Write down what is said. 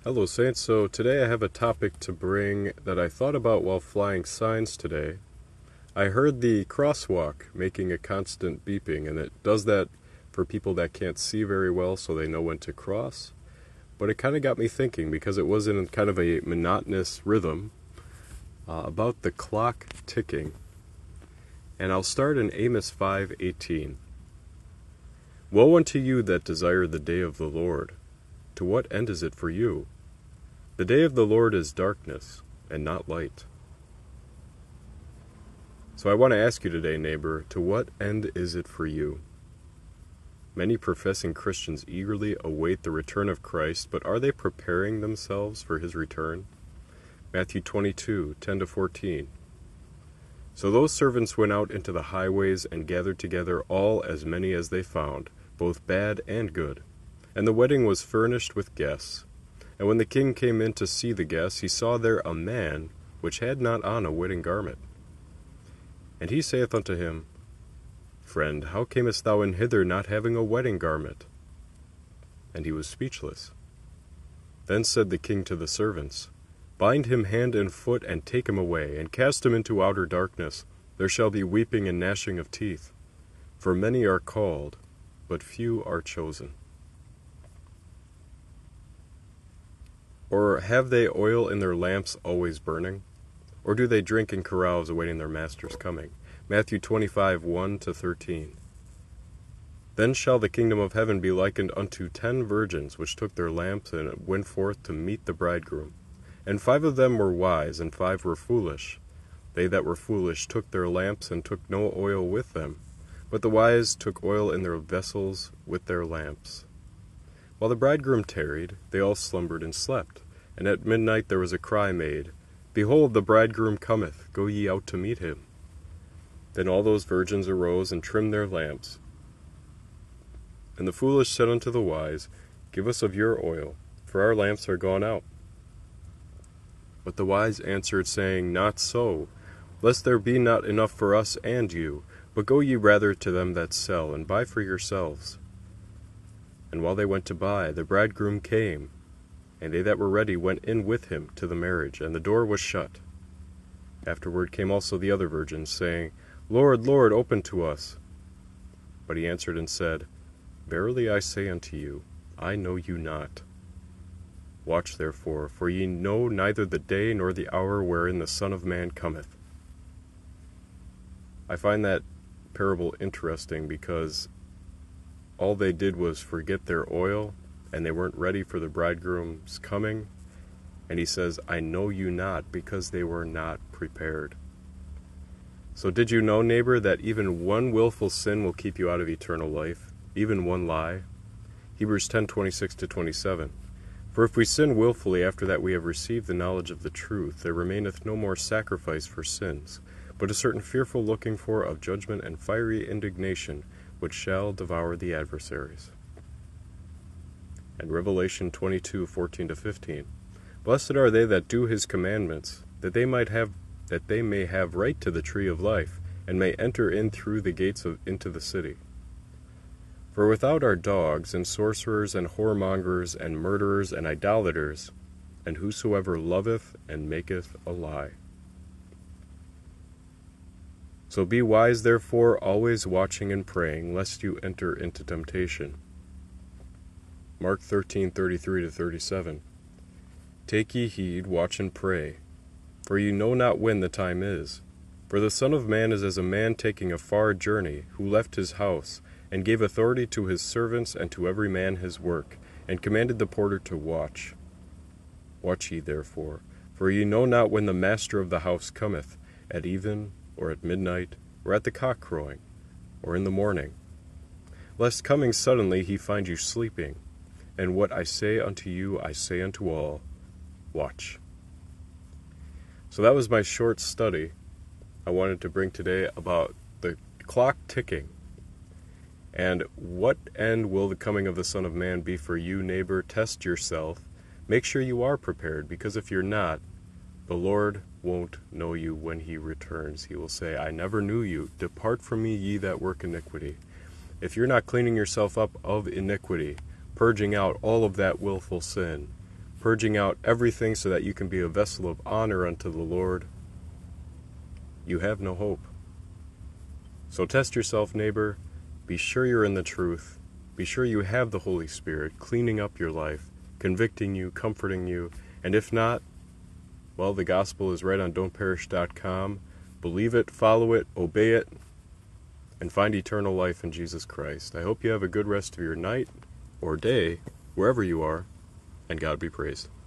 Hello, Saints. So today I have a topic to bring that I thought about while flying signs today. I heard the crosswalk making a constant beeping, and it does that for people that can't see very well so they know when to cross. But it kind of got me thinking because it was in kind of a monotonous rhythm about the clock ticking. And I'll start in Amos 5:18. Woe unto you that desire the day of the Lord! To what end is it for you? The day of the Lord is darkness, and not light. So I want to ask you today, neighbor, to what end is it for you? Many professing Christians eagerly await the return of Christ, but are they preparing themselves for his return? Matthew 22:10-14. So those servants went out into the highways and gathered together all as many as they found, both bad and good. And the wedding was furnished with guests. And when the king came in to see the guests, he saw there a man which had not on a wedding garment. And he saith unto him, Friend, how camest thou in hither not having a wedding garment? And he was speechless. Then said the king to the servants, Bind him hand and foot, and take him away, and cast him into outer darkness. There shall be weeping and gnashing of teeth. For many are called, but few are chosen. Or have they oil in their lamps always burning? Or do they drink in carouse awaiting their master's coming? Matthew 25:1-13. Then shall the kingdom of heaven be likened unto 10 virgins, which took their lamps and went forth to meet the bridegroom. And 5 of them were wise, and 5 were foolish. They that were foolish took their lamps, and took no oil with them. But the wise took oil in their vessels with their lamps. While the bridegroom tarried, they all slumbered and slept. And at midnight there was a cry made, Behold, the bridegroom cometh, go ye out to meet him. Then all those virgins arose and trimmed their lamps. And the foolish said unto the wise, Give us of your oil, for our lamps are gone out. But the wise answered, saying, Not so, lest there be not enough for us and you, but go ye rather to them that sell, and buy for yourselves. And while they went to buy, the bridegroom came, and they that were ready went in with him to the marriage, and the door was shut. Afterward came also the other virgins, saying, Lord, Lord, open to us. But he answered and said, Verily I say unto you, I know you not. Watch therefore, for ye know neither the day nor the hour wherein the Son of Man cometh. I find that parable interesting because all they did was forget their oil, and they weren't ready for the bridegroom's coming. And he says, I know you not, because they were not prepared. So did you know, neighbor, that even one willful sin will keep you out of eternal life, even one lie? Hebrews 10:26-27. For if we sin willfully after that we have received the knowledge of the truth, there remaineth no more sacrifice for sins, but a certain fearful looking for of judgment and fiery indignation, which shall devour the adversaries. And Revelation 22:14-15. Blessed are they that do his commandments, that they may have right to the tree of life, and may enter in through the gates into the city. For without are dogs, and sorcerers, and whoremongers, and murderers, and idolaters, and whosoever loveth and maketh a lie. So be wise, therefore, always watching and praying, lest you enter into temptation. Mark 13:33-37. Take ye heed, watch and pray, for ye know not when the time is. For the Son of Man is as a man taking a far journey, who left his house, and gave authority to his servants and to every man his work, and commanded the porter to watch. Watch ye therefore, for ye know not when the master of the house cometh, at even, or at midnight, or at the cock crowing, or in the morning, lest coming suddenly he find you sleeping. And what I say unto you, I say unto all, watch. So that was my short study I wanted to bring today about the clock ticking. And what end will the coming of the Son of Man be for you, neighbor? Test yourself. Make sure you are prepared, because if you're not, the Lord won't know you when he returns. He will say, I never knew you. Depart from me, ye that work iniquity. If you're not cleaning yourself up of iniquity, purging out all of that willful sin, purging out everything so that you can be a vessel of honor unto the Lord, you have no hope. So test yourself, neighbor. Be sure you're in the truth. Be sure you have the Holy Spirit cleaning up your life, convicting you, comforting you. And if not, well, the gospel is right on don'tperish.com. Believe it, follow it, obey it, and find eternal life in Jesus Christ. I hope you have a good rest of your night or day, wherever you are, and God be praised.